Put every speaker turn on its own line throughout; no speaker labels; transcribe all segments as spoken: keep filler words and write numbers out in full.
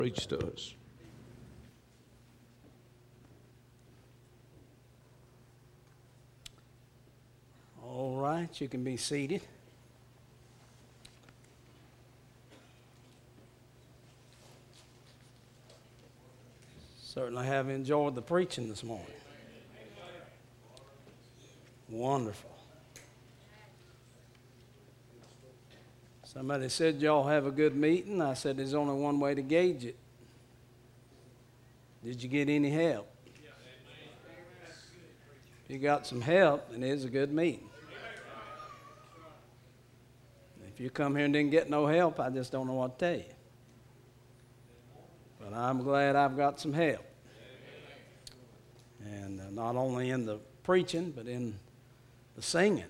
Preach to us.
All right, you can be seated. Certainly have enjoyed the preaching this morning. Wonderful. Somebody said y'all have a good meeting. I said there's only one way to gauge it. Did you get any help? If you got some help, then it's a good meeting. If you come here and didn't get no help, I just don't know what to tell you. But I'm glad I've got some help. And uh, not only in the preaching, but in the singing.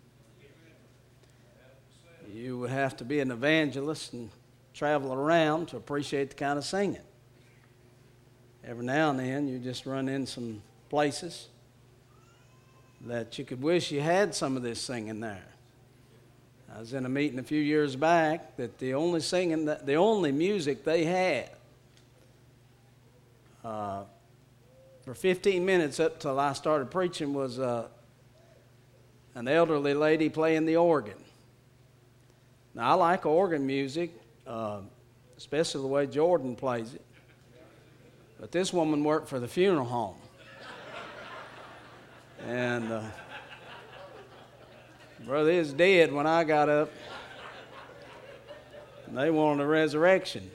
You would have to be an evangelist and travel around to appreciate the kind of singing. Every now and then you just run in some places that you could wish you had some of this singing there. I was in a meeting a few years back that the only singing, that the only music they had uh, for fifteen minutes up till I started preaching was uh, an elderly lady playing the organ. Now, I like organ music, uh, especially the way Jordan plays it. But this woman worked for the funeral home. And uh, brother is dead when I got up. And they wanted a resurrection.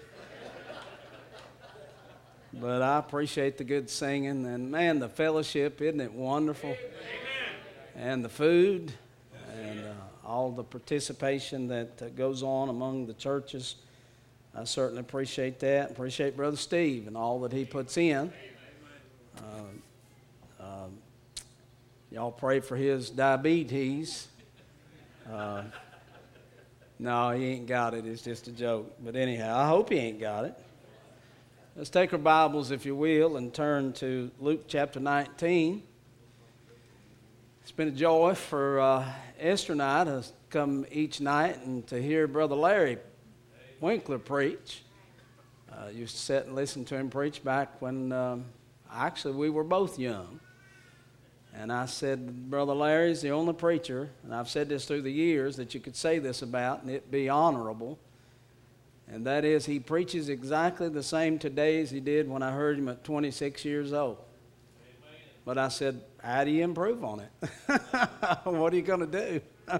But I appreciate the good singing. And, man, the fellowship, isn't it wonderful? Amen. And the food. And uh, all the participation that uh, goes on among the churches. I certainly appreciate that. Appreciate Brother Steve and all that he puts in. Uh, um, y'all pray for his diabetes. Uh, no, he ain't got it. It's just a joke. But anyhow, I hope he ain't got it. Let's take our Bibles, if you will, and turn to Luke chapter nineteen. It's been a joy for uh, Esther and I to come each night and to hear Brother Larry Winkler preach. I uh, used to sit and listen to him preach back when um, actually we were both young. And I said, Brother Larry's the only preacher, and I've said this through the years, that you could say this about and it be honorable. And that is, he preaches exactly the same today as he did when I heard him at twenty-six years old. Amen. But I said, how do you improve on it? What are you going to do?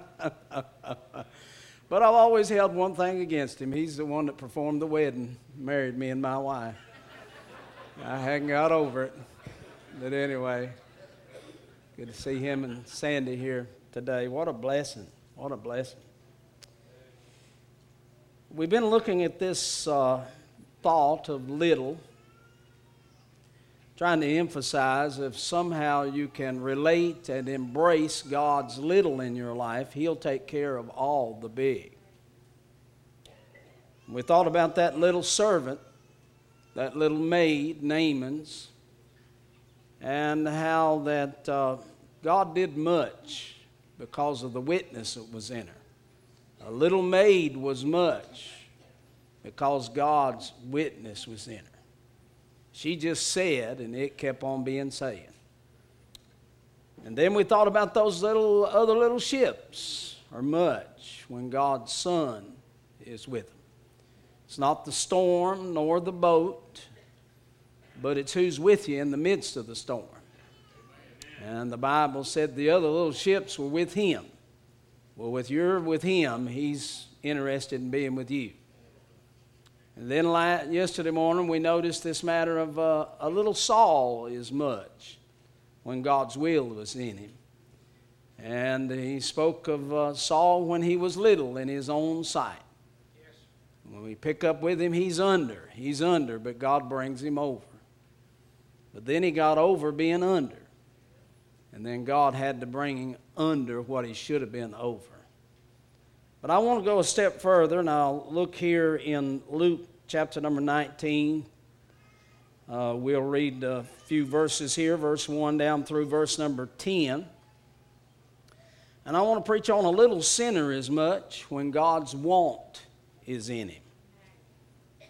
But I've always held one thing against him. He's the one that performed the wedding, married me and my wife. I hadn't got over it. But anyway, good to see him and Sandy here today. What a blessing. What a blessing. We've been looking at this uh, thought of little, trying to emphasize if somehow you can relate and embrace God's little in your life, He'll take care of all the big. We thought about that little servant, that little maid, Naaman's, and how that uh, God did much because of the witness that was in her. A little maid was much because God's witness was in her. She just said, and it kept on being said. And then we thought about those little other little ships are much when God's Son is with them. It's not the storm nor the boat, but it's who's with you in the midst of the storm. And the Bible said the other little ships were with Him. Well, with you're with Him, He's interested in being with you. And then yesterday morning we noticed this matter of uh, a little Saul is much when God's will was in him. And he spoke of uh, Saul when he was little in his own sight. Yes. When we pick up with him, he's under. He's under, but God brings him over. But then he got over being under. And then God had to bring him under what he should have been over. But I want to go a step further, and I'll look here in Luke chapter number nineteen. Uh, we'll read a few verses here, verse one down through verse number ten. And I want to preach on a little sinner as much when God's want is in him.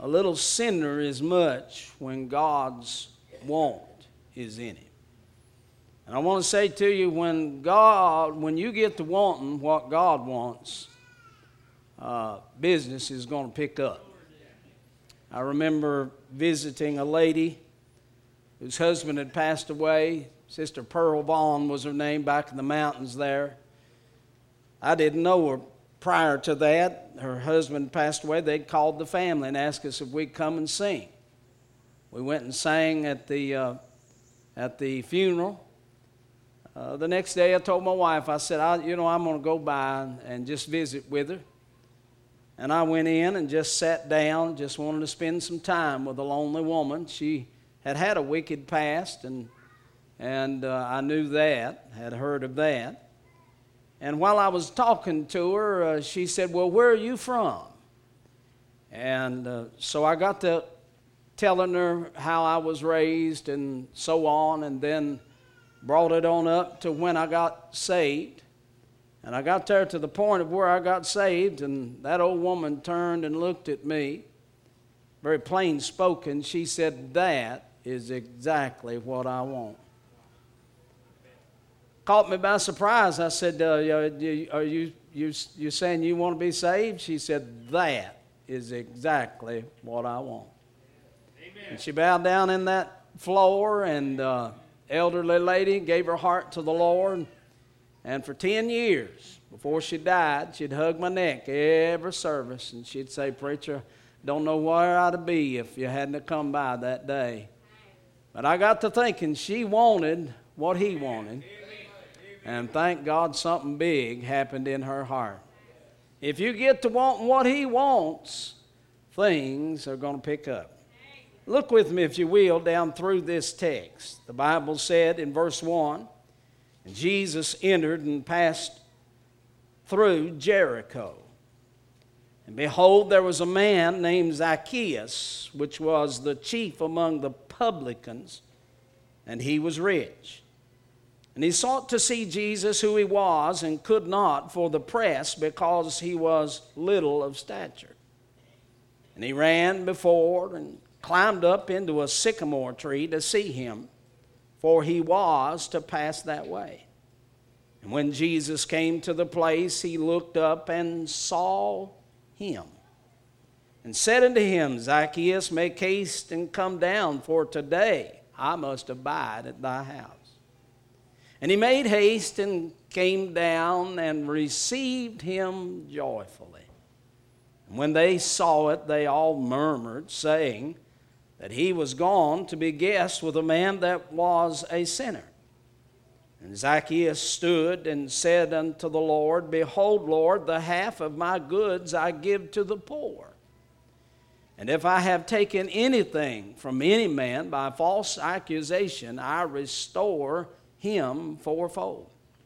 a little sinner is much when God's want is in him. And I want to say to you, when God, when you get to wanting what God wants, uh, business is going to pick up. I remember visiting a lady whose husband had passed away. Sister Pearl Vaughn was her name, back in the mountains there. I didn't know her prior to that. Her husband passed away. They'd called the family and asked us if we'd come and sing. We went and sang at the uh, at the funeral. Uh, the next day I told my wife, I said, I, you know, I'm going to go by and, and just visit with her. And I went in and just sat down, just wanted to spend some time with a lonely woman. She had had a wicked past, and and uh, I knew that, had heard of that. And while I was talking to her, uh, she said, well, where are you from? And uh, so I got to telling her how I was raised and so on, and then brought it on up to when I got saved. And I got there to the point of where I got saved, and that old woman turned and looked at me, very plain spoken. She said, that is exactly what I want. Caught me by surprise. I said, uh, are you, you, you saying you want to be saved? She said, that is exactly what I want. Amen. And she bowed down in that floor, and uh, elderly lady gave her heart to the Lord. And for ten years, before she died, she'd hug my neck every service, and she'd say, preacher, don't know where I'd be if you hadn't have come by that day. But I got to thinking she wanted what he wanted. And thank God something big happened in her heart. If you get to wanting what he wants, things are going to pick up. Look with me, if you will, down through this text. The Bible said in verse one, and Jesus entered and passed through Jericho. And behold, there was a man named Zacchaeus, which was the chief among the publicans, and he was rich. And he sought to see Jesus, who he was, and could not for the press, because he was little of stature. And he ran before and climbed up into a sycamore tree to see him, for he was to pass that way. And when Jesus came to the place, he looked up and saw him, and said unto him, Zacchaeus, make haste and come down, for today I must abide at thy house. And he made haste and came down and received him joyfully. And when they saw it, they all murmured, saying that he was gone to be guest with a man that was a sinner. And Zacchaeus stood and said unto the Lord, behold, Lord, the half of my goods I give to the poor. And if I have taken anything from any man by false accusation, I restore him fourfold.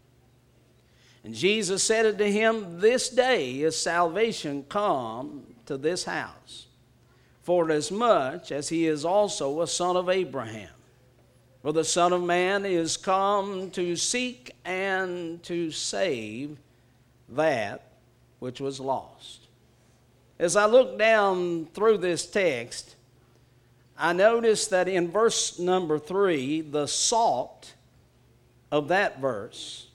And Jesus said unto him, this day is salvation come to this house, for as much as he is also a son of Abraham. For the Son of Man is come to seek and to save that which was lost. As I look down through this text, I notice that in verse number three, the salt of that verse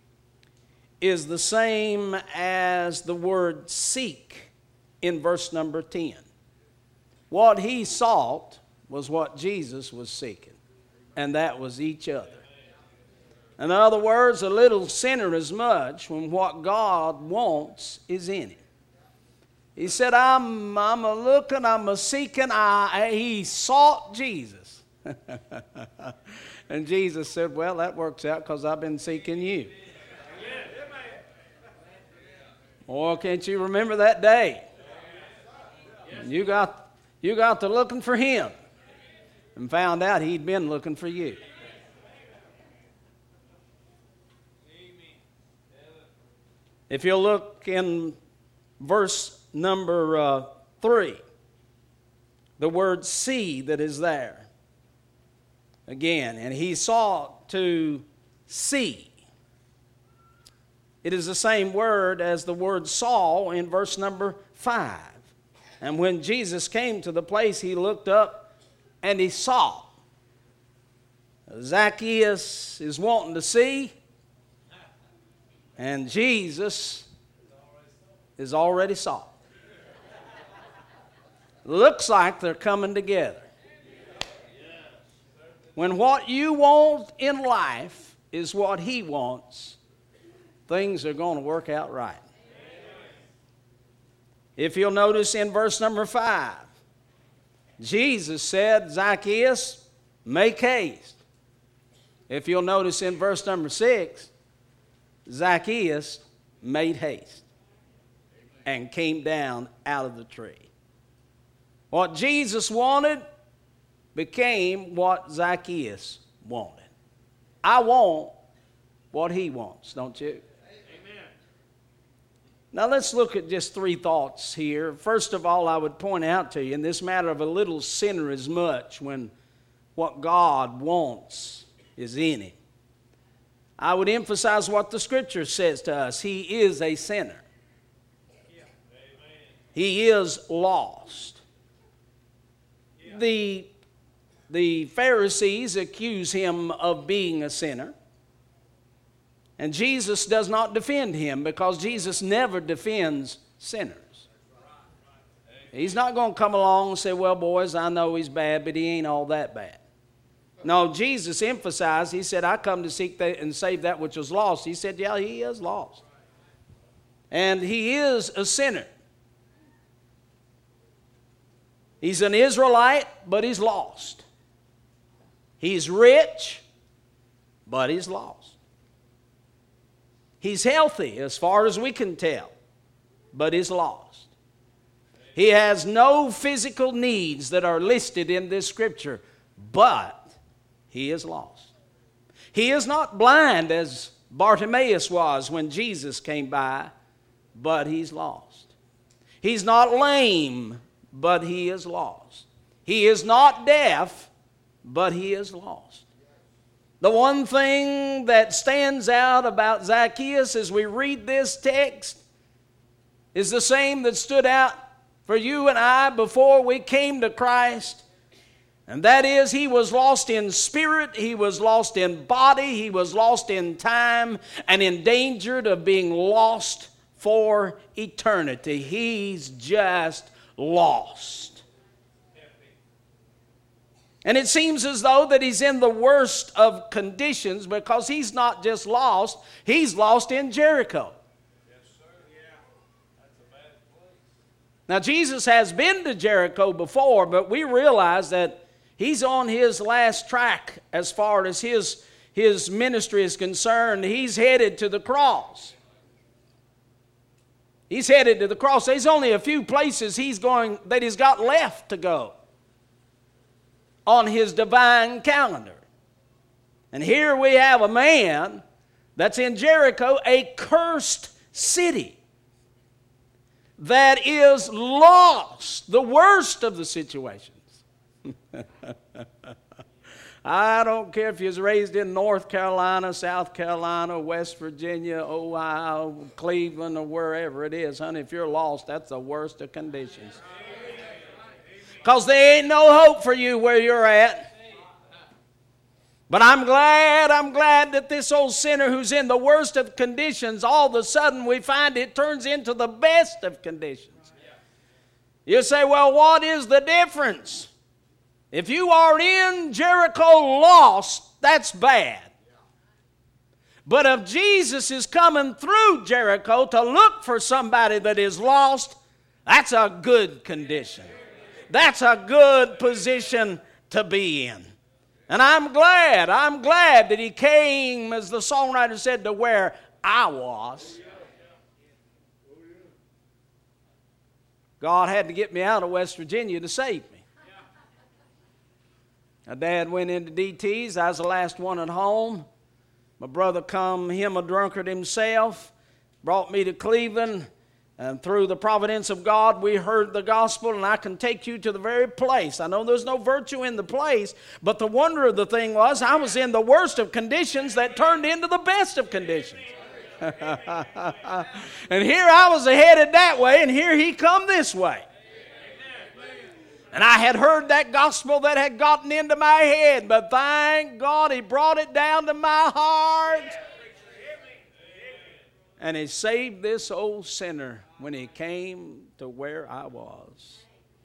is the same as the word seek in verse number ten. What he sought was what Jesus was seeking, and that was each other. In other words, a little sinner is much when what God wants is in him. He said, I'm, I'm a looking, I'm a seeking. I, he sought Jesus. And Jesus said, well, that works out because I've been seeking you. Or can't you remember that day? You got, you got to looking for him and found out he'd been looking for you. If you'll look in verse number uh, three, the word see that is there. Again, and he sought to see. It is the same word as the word saw in verse number five. And when Jesus came to the place, he looked up and he saw. Zacchaeus is wanting to see, and Jesus is already saw. Looks like they're coming together. When what you want in life is what he wants, things are going to work out right. If you'll notice in verse number five, Jesus said, Zacchaeus, make haste. If you'll notice in verse number six, Zacchaeus made haste and came down out of the tree. What Jesus wanted became what Zacchaeus wanted. I want what he wants, don't you? Amen. Now let's look at just three thoughts here. First of all, I would point out to you, in this matter of a little sinner is much when what God wants is in him. I would emphasize what the Scripture says to us. He is a sinner. Yeah. He is lost. Yeah. The, the Pharisees accuse him of being a sinner. And Jesus does not defend him because Jesus never defends sinners. He's not going to come along and say, well, boys, I know he's bad, but he ain't all that bad. No, Jesus emphasized, he said, I come to seek that and save that which was lost. He said, yeah, he is lost. And he is a sinner. He's an Israelite, but he's lost. He's rich, but he's lost. He's healthy as far as we can tell, but he's lost. He has no physical needs that are listed in this scripture, but he is lost. He is not blind as Bartimaeus was when Jesus came by, but he's lost. He's not lame, but he is lost. He is not deaf, but he is lost. The one thing that stands out about Zacchaeus as we read this text is the same that stood out for you and I before we came to Christ. And that is, he was lost in spirit, he was lost in body, he was lost in time, and endangered of being lost for eternity. He's just lost. And it seems as though that he's in the worst of conditions because he's not just lost, he's lost in Jericho. Yes, sir. Yeah. That's a bad place. Now, Jesus has been to Jericho before, but we realize that he's on his last track as far as his, his ministry is concerned. He's headed to the cross. He's headed to the cross. There's only a few places he's going that he's got left to go on his divine calendar. And here we have a man that's in Jericho, a cursed city that is lost, the worst of the situations. I don't care if you was raised in North Carolina, South Carolina, West Virginia, Ohio, Cleveland, or wherever it is, honey, if you're lost, that's the worst of conditions. Because there ain't no hope for you where you're at. But I'm glad, I'm glad that this old sinner who's in the worst of conditions, all of a sudden we find it turns into the best of conditions. You say, well, what is the difference? If you are in Jericho lost, that's bad. But if Jesus is coming through Jericho to look for somebody that is lost, that's a good condition. That's a good position to be in. And I'm glad, I'm glad that he came, as the songwriter said, to where I was. God had to get me out of West Virginia to save me. My dad went into D T's. I was the last one at home. My brother come, him a drunkard himself, brought me to Cleveland. And through the providence of God, we heard the gospel, and I can take you to the very place. I know there's no virtue in the place, but the wonder of the thing was I was in the worst of conditions that turned into the best of conditions. And here I was headed that way, and here he come this way. And I had heard that gospel that had gotten into my head, but thank God He brought it down to my heart. And He saved this old sinner when He came to where I was.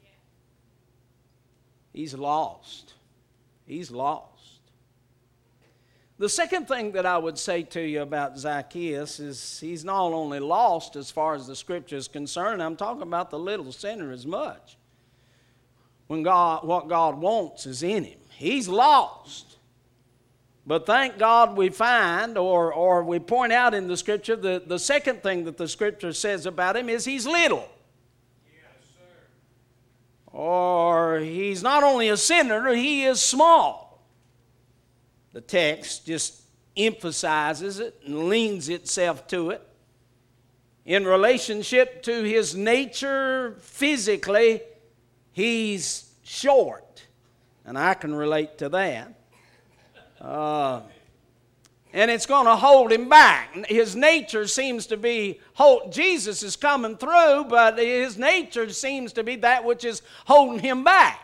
He's lost. He's lost. The second thing that I would say to you about Zacchaeus is he's not only lost as far as the Scripture is concerned. I'm talking about the little sinner as much. When God, what God wants is in him. He's lost. But thank God we find, or, or we point out in the Scripture, the, the second thing that the Scripture says about him is he's little. Yes, sir. Or he's not only a sinner, he is small. The text just emphasizes it and leans itself to it. In relationship to his nature physically, he's short. And I can relate to that. Uh, and it's going to hold him back. His nature seems to be, hold, Jesus is coming through, but his nature seems to be that which is holding him back.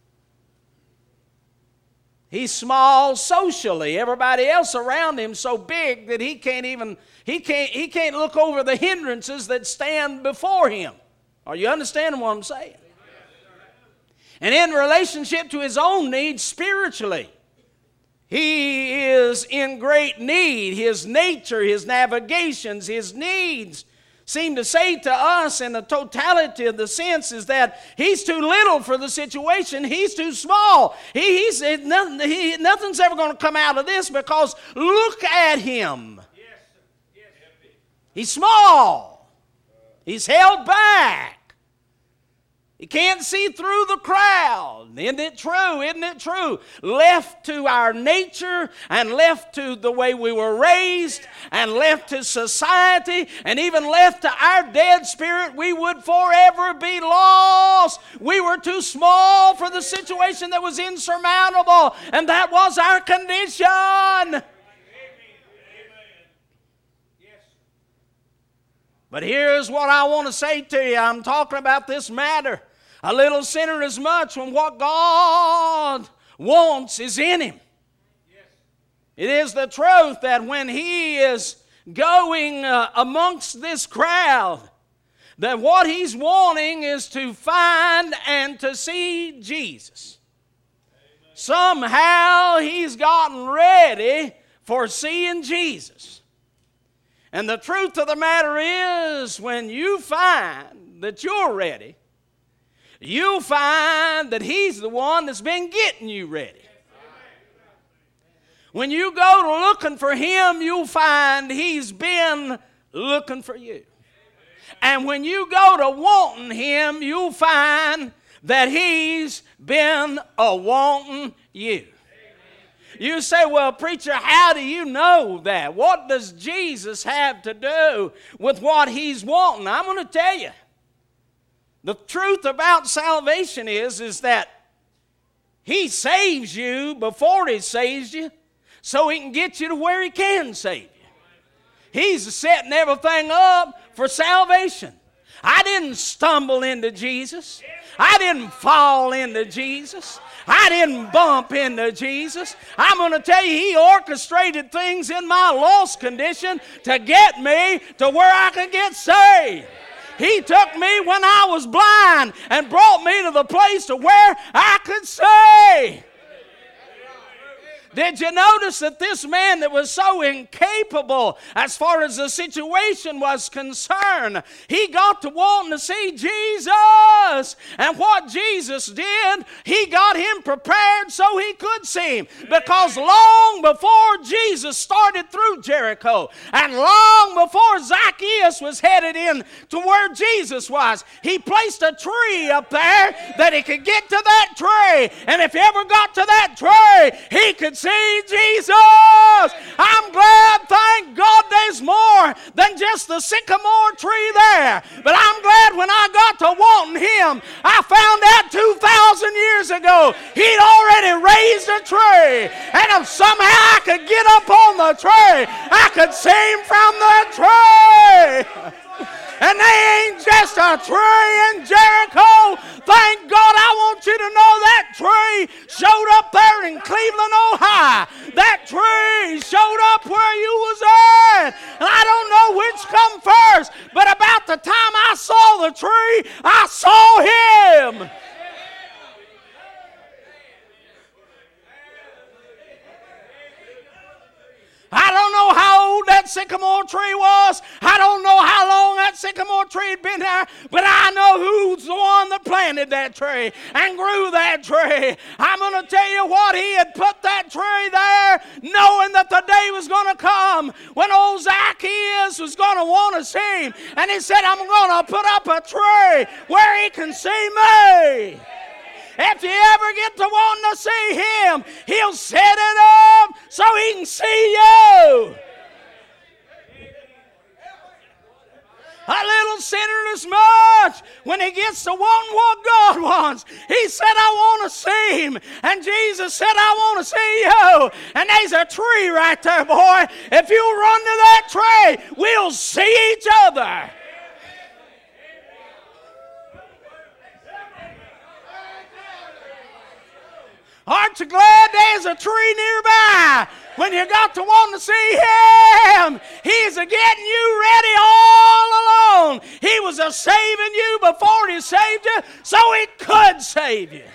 He's small socially. Everybody else around him so big that he can't even, he can't, he can't look over the hindrances that stand before him. Are you understanding what I'm saying? And in relationship to his own needs spiritually, he is in great need. His nature, his navigations, his needs seem to say to us in the totality of the sense is that he's too little for the situation. He's too small. He, he's, nothing, he, nothing's ever going to come out of this because look at him. Yes, yes. He's small. He's held back. He can't see through the crowd. Isn't it true? Isn't it true? Left to our nature and left to the way we were raised and left to society and even left to our dead spirit, we would forever be lost. We were too small for the situation that was insurmountable, and that was our condition. But here's what I want to say to you. I'm talking about this matter. A little sinner as much when what God wants is in him. Yes. It is the truth that when he is going uh, amongst this crowd, that what he's wanting is to find and to see Jesus. Amen. Somehow he's gotten ready for seeing Jesus. And the truth of the matter is, when you find that you're ready, you'll find that he's the one that's been getting you ready. When you go to looking for him, you'll find he's been looking for you. And when you go to wanting him, you'll find that he's been a wanting you. You say, well, preacher, how do you know that? What does Jesus have to do with what he's wanting? I'm going to tell you. The truth about salvation is, is that he saves you before he saves you so he can get you to where he can save you. He's setting everything up for salvation. I didn't stumble into Jesus. I didn't fall into Jesus. I didn't bump into Jesus. I'm going to tell you, he orchestrated things in my lost condition to get me to where I could get saved. He took me when I was blind and brought me to the place to where I could say. Did you notice that this man that was so incapable as far as the situation was concerned, he got to wanting to see Jesus. And what Jesus did, he got him prepared so he could see him. Because long before Jesus started through Jericho, and long before Zacchaeus was headed in to where Jesus was, he placed a tree up there that he could get to that tree. And if he ever got to that tree, he could see Jesus. I'm glad, thank God, there's more than just the sycamore tree there. But I'm glad when I got to wanting him, I found out two thousand years ago he'd already raised a tree. And if somehow I could get up on the tree, I could see him from the tree. And they ain't just a tree in Jericho. Thank God, I want you to know that tree showed up there in Cleveland, Ohio. That tree showed up where you was at. And I don't know which come first, but about the time I saw the tree, I saw him. I don't know how old that sycamore tree was. I don't know how long that sycamore tree had been there, but I know who's the one that planted that tree and grew that tree. I'm going to tell you what, he had put that tree there knowing that the day was going to come when old Zacchaeus was going to want to see him. And he said, I'm going to put up a tree where he can see me. If you ever get to wanting to see him, he'll set it up so he can see you. A little sinner this much, when he gets to wanting what God wants, he said, I want to see him. And Jesus said, I want to see you. And there's a tree right there, boy. If you run to that tree, we'll see each other. Aren't you glad there's a tree nearby when you got to want to see him? He's a getting you ready all along. He was a saving you before he saved you so he could save you.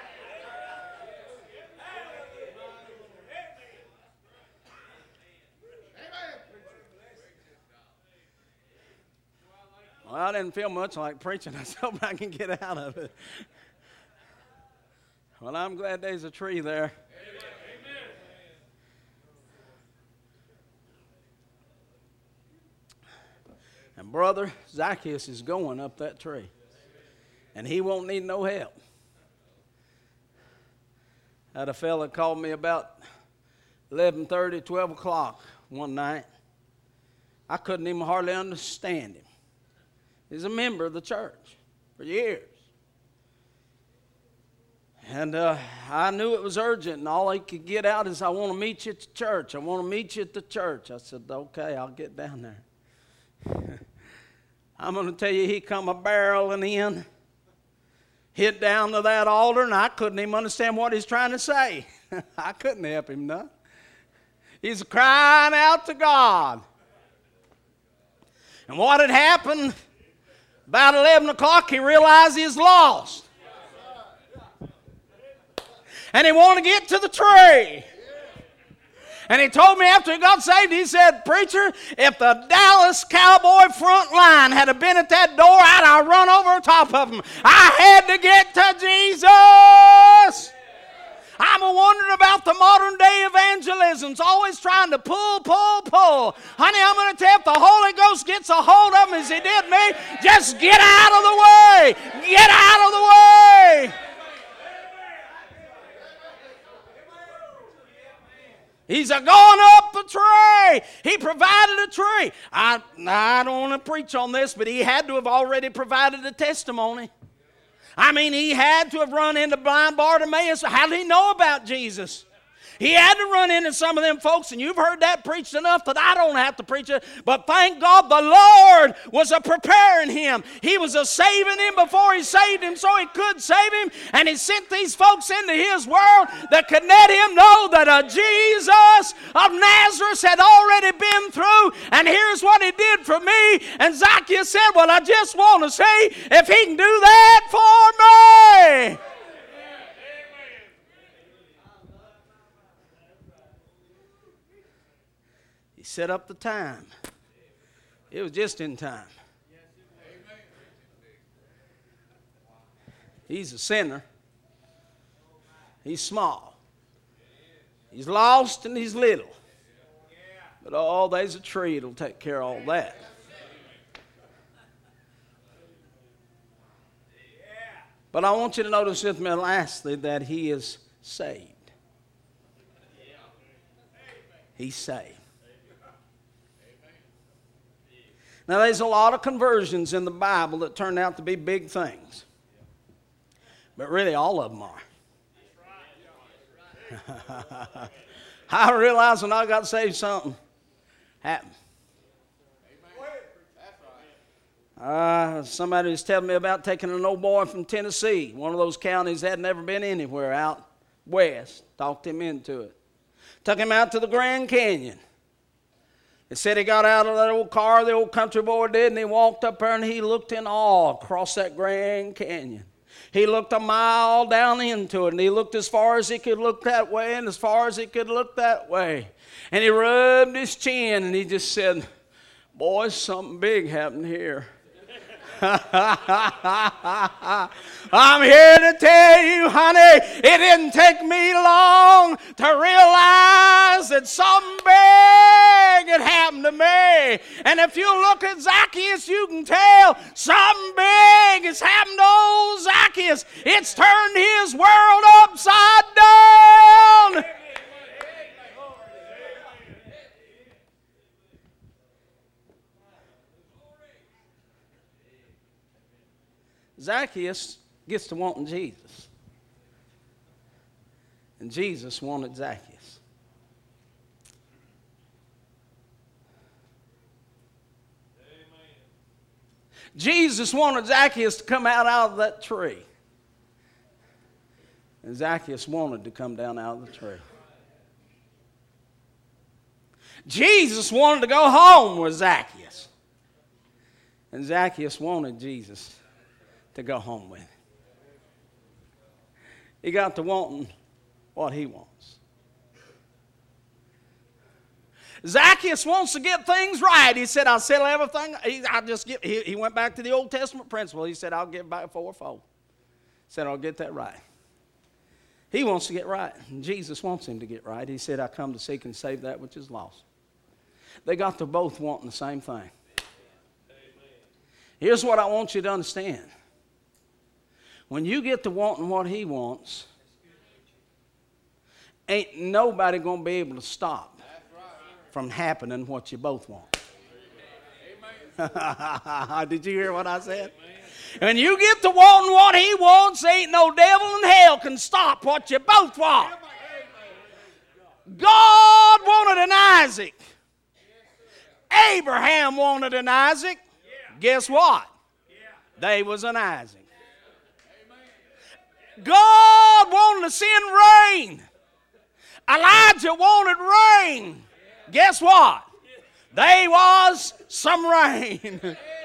Well, I didn't feel much like preaching. I hope I can get out of it. Well, I'm glad there's a tree there. Amen. And brother, Zacchaeus is going up that tree. And he won't need no help. I had a fella called me about eleven thirty, twelve o'clock one night. I couldn't even hardly understand him. He's a member of the church for years. And uh, I knew it was urgent, and all he could get out is, I want to meet you at the church. I want to meet you at the church. I said, okay, I'll get down there. I'm going to tell you, he come a barreling in, hit down to that altar, and I couldn't even understand what he's trying to say. I couldn't help him none. He's crying out to God. And what had happened, about eleven o'clock, he realized he was lost. And he wanted to get to the tree. And he told me after he got saved, he said, preacher, if the Dallas Cowboy front line had been at that door, I'd have run over the top of them. I had to get to Jesus. I'm a wondering about the modern day evangelisms, always trying to pull, pull, pull. Honey, I'm going to tell you, if the Holy Ghost gets a hold of them as he did me, just get out of the way. Get out of the way. He's a going up the tree. He provided a tree. I, I don't want to preach on this, but he had to have already provided a testimony. I mean, he had to have run into blind Bartimaeus. How did he know about Jesus? He had to run into some of them folks, and you've heard that preached enough that I don't have to preach it. But thank God the Lord was a preparing him. He was a saving him before he saved him so he could save him. And he sent these folks into his world that could let him know that a Jesus of Nazareth had already been through. And here's what he did for me. And Zacchaeus said, well, I just want to see if he can do that for me. He set up the time. It was just in time. He's a sinner. He's small. He's lost and he's little. But oh, there's a tree that'll take care of all that. But I want you to notice with me lastly that he is saved. He's saved. Now, there's a lot of conversions in the Bible that turn out to be big things. But really, all of them are. I realized when I got saved, something happened. Uh, somebody was telling me about taking an old boy from Tennessee, one of those counties that had never been anywhere out west. Talked him into it. Took him out to the Grand Canyon. They said he got out of that old car, the old country boy did, and he walked up there and he looked in awe across that Grand Canyon. He looked a mile down into it, and he looked as far as he could look that way and as far as he could look that way. And he rubbed his chin and he just said, boy, something big happened here. I'm here to tell you, honey, it didn't take me long to realize that something big had happened to me. And if you look at Zacchaeus, you can tell something big has happened to old Zacchaeus. It's turned his world upside down. Zacchaeus gets to wanting Jesus. And Jesus wanted Zacchaeus. Amen. Jesus wanted Zacchaeus to come out, out of that tree. And Zacchaeus wanted to come down out of the tree. Jesus wanted to go home with Zacchaeus. And Zacchaeus wanted Jesus to go home with. He got to wanting what he wants. Zacchaeus wants to get things right. He said, I'll sell everything. He, I just get, he, he went back to the Old Testament principle. He said, I'll give back fourfold. He said, I'll get that right. He wants to get right. And Jesus wants him to get right. He said, I come to seek and save that which is lost. They got to both wanting the same thing. Here's what I want you to understand. When you get to wanting what he wants, ain't nobody going to be able to stop from happening what you both want. Did you hear what I said? When you get to wanting what he wants, ain't no devil in hell can stop what you both want. God wanted an Isaac. Abraham wanted an Isaac. Guess what? They was an Isaac. God wanted to send rain. Elijah wanted rain. Guess what? They was some rain.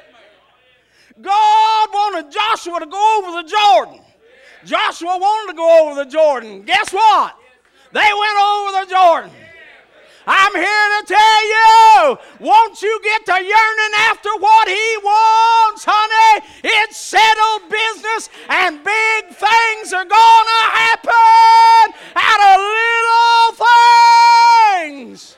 God wanted Joshua to go over the Jordan. Joshua wanted to go over the Jordan. Guess what? They went over the Jordan. I'm here to tell you, once you get to yearning after what he wants, honey, it's settled business and big things are going to happen out of little things.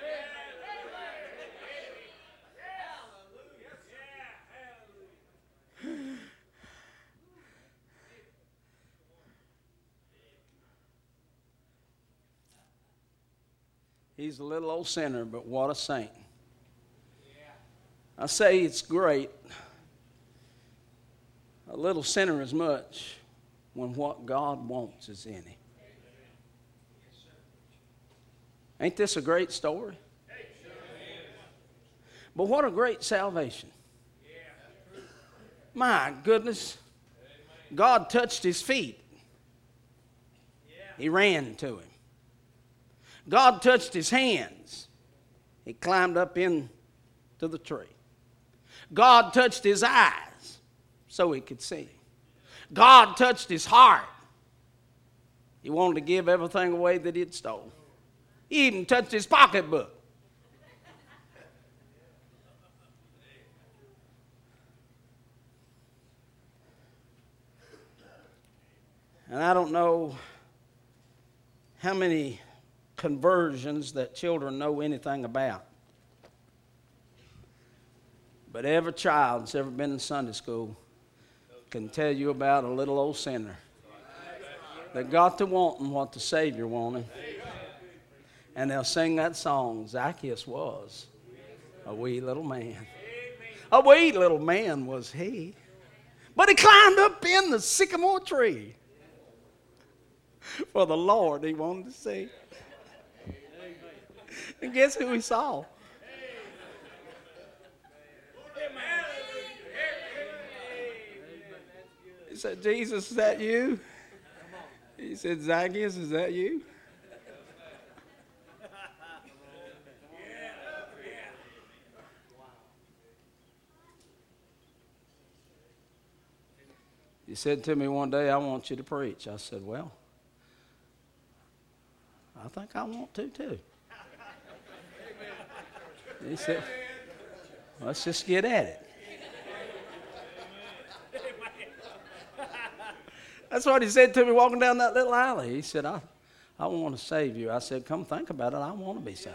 He's a little old sinner, but what a saint. I say it's great. A little sinner is much when what God wants is in him. Ain't this a great story? But what a great salvation. My goodness. God touched his feet. He ran to him. God touched his hands. He climbed up into the tree. God touched his eyes so he could see. God touched his heart. He wanted to give everything away that he'd stolen. He even touched his pocketbook. And I don't know how many conversions that children know anything about. But every child that's ever been in Sunday school can tell you about a little old sinner that got to wanting what the Savior wanted. And they'll sing that song, Zacchaeus was a wee little man. A wee little man was he. But he climbed up in the sycamore tree for the Lord he wanted to see. And guess who he saw? said, Jesus, is that you? He said, Zacchaeus, is that you? He said to me one day, I want you to preach. I said, well, I think I want to too. He said, let's just get at it. That's what he said to me walking down that little alley. He said, I, I want to save you. I said, come think about it. I want to be saved.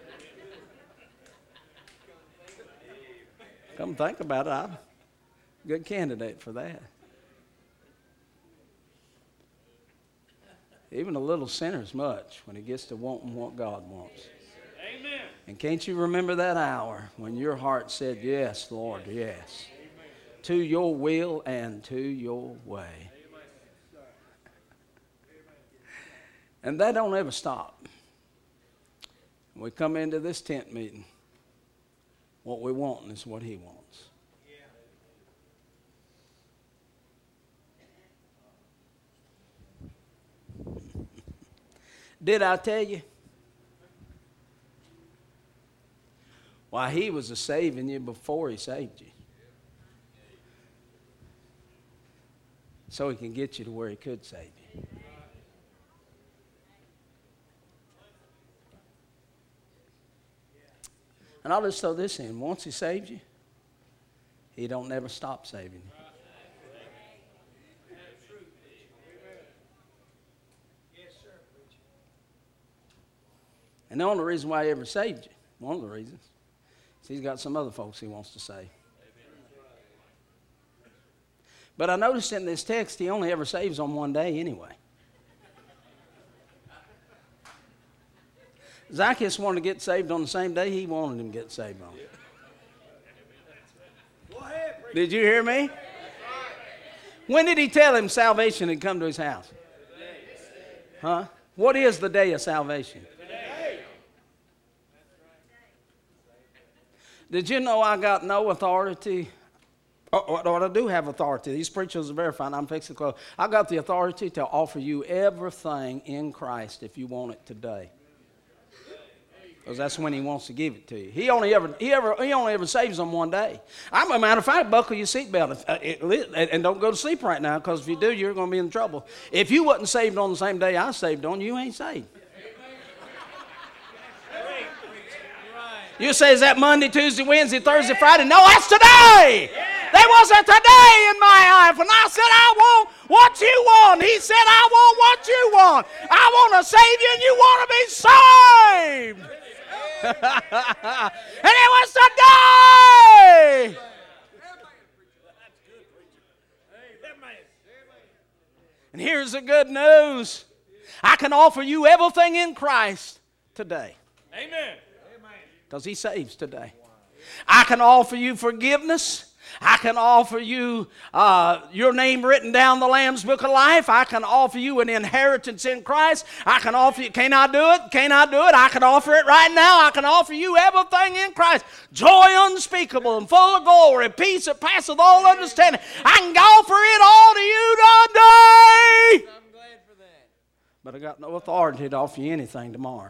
Come think about it. I'm a good candidate for that. Even a little sinner's much when he gets to wanting what God wants. Amen. And can't you remember that hour when your heart said, yes, Lord, yes, amen, to your will and to your way. Amen. And that don't ever stop. When we come into this tent meeting, what we want is what he wants. Did I tell you? Why, he was a saving you before he saved you. So he can get you to where he could save you. And I'll just throw this in. Once he saved you, he don't never stop saving you. And the only reason why he ever saved you, one of the reasons, is he's got some other folks he wants to save. But I noticed in this text, he only ever saves on one day anyway. Zacchaeus wanted to get saved on the same day he wanted him to get saved on. Did you hear me? When did he tell him salvation had come to his house? Huh? What is the day of salvation? Did you know I got no authority? Oh, oh, I do have authority. These preachers are verifying. I'm fixing to close. I got the authority to offer you everything in Christ if you want it today. Because that's when he wants to give it to you. He only ever he ever he only ever saves on one day. I'm a matter of fact, buckle your seatbelt and don't go to sleep right now, because if you do, you're going to be in trouble. If you wasn't saved on the same day I saved on, you ain't saved. You say, is that Monday, Tuesday, Wednesday, Thursday, Friday? No, that's today. There was a today in my life when I said, I want what you want. He said, I want what you want. I want to save you and you want to be saved. And it was today. And here's the good news. I can offer you everything in Christ today. Amen. Because he saves today. I can offer you forgiveness. I can offer you uh, your name written down the Lamb's Book of Life. I can offer you an inheritance in Christ. I can offer you, can I do it? Can I do it? I can offer it right now. I can offer you everything in Christ. Joy unspeakable and full of glory, peace that passeth all understanding. I can offer it all to you today. I'm glad for that. But I got no authority to offer you anything tomorrow.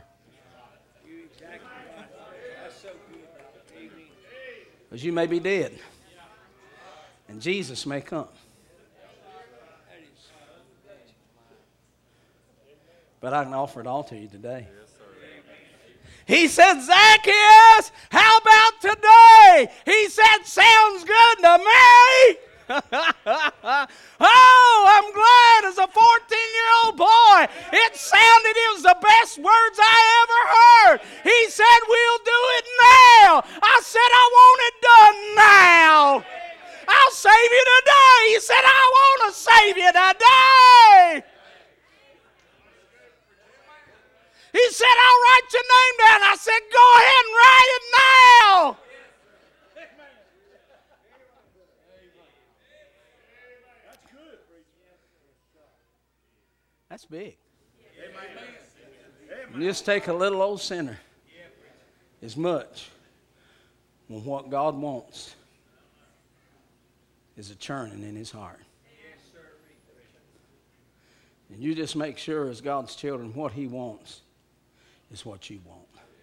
Because you may be dead. And Jesus may come. But I can offer it all to you today. He said, Zacchaeus, how about today? He said, sounds good to me. Oh, I'm glad as a fourteen-year-old boy, it sounded, it was the best words I ever heard. He said, we'll do it now. I said, I want it done now. I'll save you today. He said, I want to save you today. He said, I'll write your name down. I said, go ahead and write it now. That's big. And just take a little old sinner as much when what God wants is a churning in his heart. And you just make sure, as God's children, what He wants is what you want.